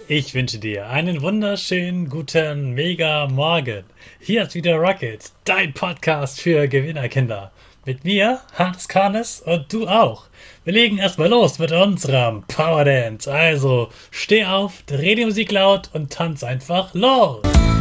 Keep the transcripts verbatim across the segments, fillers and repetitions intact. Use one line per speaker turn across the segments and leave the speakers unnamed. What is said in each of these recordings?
Ich wünsche dir einen wunderschönen guten Mega Morgen. Hier ist wieder Rocket, dein Podcast für Gewinnerkinder. Mit mir, Hans Karnes, und du auch. Wir legen erstmal los mit unserem Power Dance. Also steh auf, dreh die Musik laut und tanz einfach los.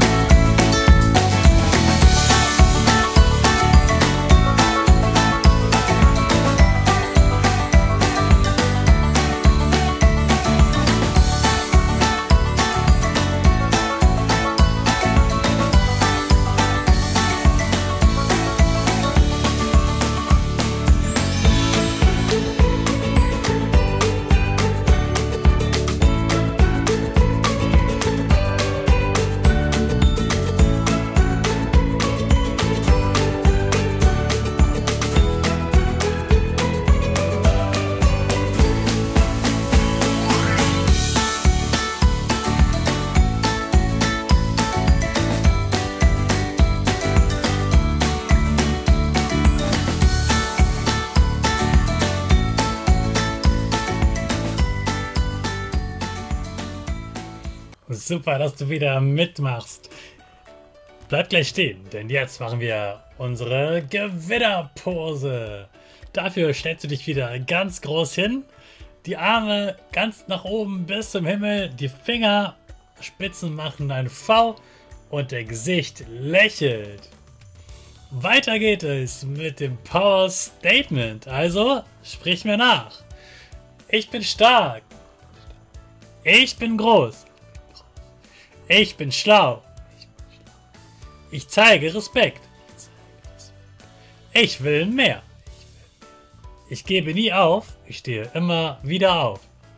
Super, dass du wieder mitmachst. Bleib gleich stehen, denn jetzt machen wir unsere Gewinnerpose. Dafür stellst du dich wieder ganz groß hin, die Arme ganz nach oben bis zum Himmel, die Fingerspitzen machen ein V und der Gesicht lächelt. Weiter geht es mit dem Power Statement, also sprich mir nach. Ich bin stark. Ich bin groß. Ich bin schlau. Ich zeige Respekt. Ich will mehr. Ich gebe nie auf. Ich stehe immer wieder auf.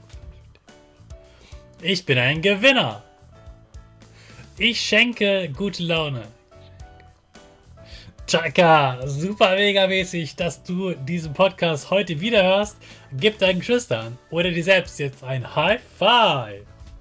Ich bin ein Gewinner. Ich schenke gute Laune. Chaka, super mega mäßig, dass du diesen Podcast heute wieder hörst. Gib deinen Geschwistern oder dir selbst jetzt ein High Five.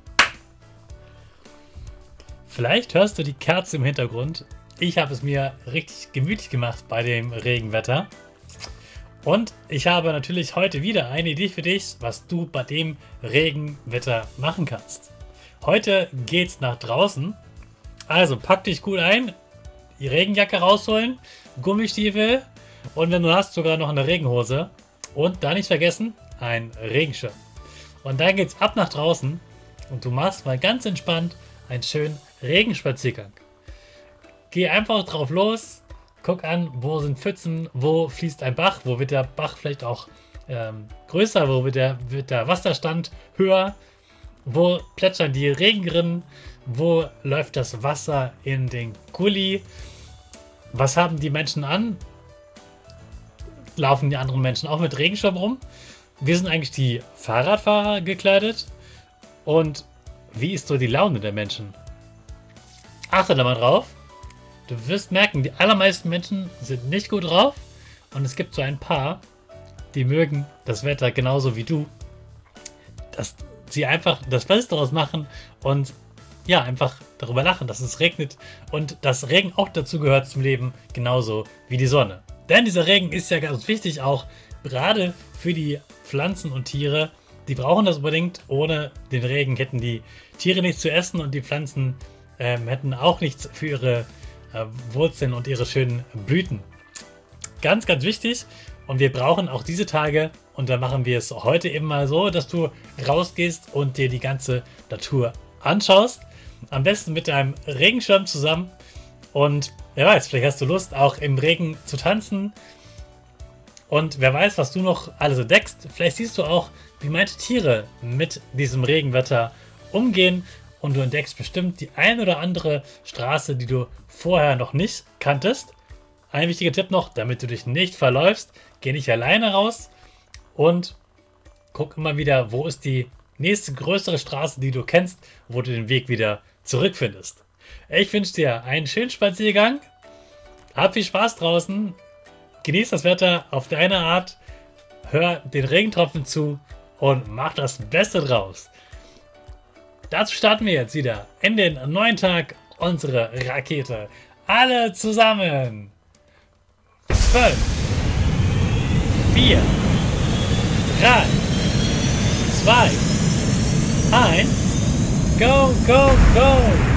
Vielleicht hörst du die Kerze im Hintergrund. Ich habe es mir richtig gemütlich gemacht bei dem Regenwetter. Und ich habe natürlich heute wieder eine Idee für dich, was du bei dem Regenwetter machen kannst. Heute geht's nach draußen. Also pack dich gut ein, die Regenjacke rausholen, Gummistiefel und wenn du hast, sogar noch eine Regenhose. Und da nicht vergessen, ein Regenschirm. Und dann geht's ab nach draußen und du machst mal ganz entspannt einen schönen Regenspaziergang. Geh einfach drauf los, guck an, wo sind Pfützen, wo fließt ein Bach, wo wird der Bach vielleicht auch ähm, größer, wo wird der, wird der Wasserstand höher, wo plätschern die Regenrinnen, wo läuft das Wasser in den Gully, was haben die Menschen an, laufen die anderen Menschen auch mit Regenschirm rum, wie sind eigentlich die Fahrradfahrer gekleidet und wie ist so die Laune der Menschen? Achte da mal drauf. Du wirst merken, die allermeisten Menschen sind nicht gut drauf. Und es gibt so ein paar, die mögen das Wetter genauso wie du. Dass sie einfach das Beste daraus machen und ja, einfach darüber lachen, dass es regnet. Und dass Regen auch dazu gehört zum Leben, genauso wie die Sonne. Denn dieser Regen ist ja ganz wichtig, auch gerade für die Pflanzen und Tiere. Die brauchen das unbedingt. Ohne den Regen hätten die Tiere nichts zu essen und die Pflanzen ähm, hätten auch nichts für ihre äh, Wurzeln und ihre schönen Blüten. Ganz, ganz wichtig. Und wir brauchen auch diese Tage. Und da machen wir es heute eben mal so, dass du rausgehst und dir die ganze Natur anschaust. Am besten mit deinem Regenschirm zusammen. Und wer weiß, vielleicht hast du Lust, auch im Regen zu tanzen. Und wer weiß, was du noch alles entdeckst. Vielleicht siehst du auch, wie manche Tiere mit diesem Regenwetter umgehen und du entdeckst bestimmt die ein oder andere Straße, die du vorher noch nicht kanntest. Ein wichtiger Tipp noch, damit du dich nicht verläufst, geh nicht alleine raus und guck immer wieder, wo ist die nächste größere Straße, die du kennst, wo du den Weg wieder zurückfindest. Ich wünsche dir einen schönen Spaziergang, hab viel Spaß draußen, genieß das Wetter auf deine Art, hör den Regentropfen zu und mach das Beste draus. Dazu starten wir jetzt wieder in den neuen Tag unsere Rakete. Alle zusammen. Fünf, vier, drei, zwei, eins. Go, go, go!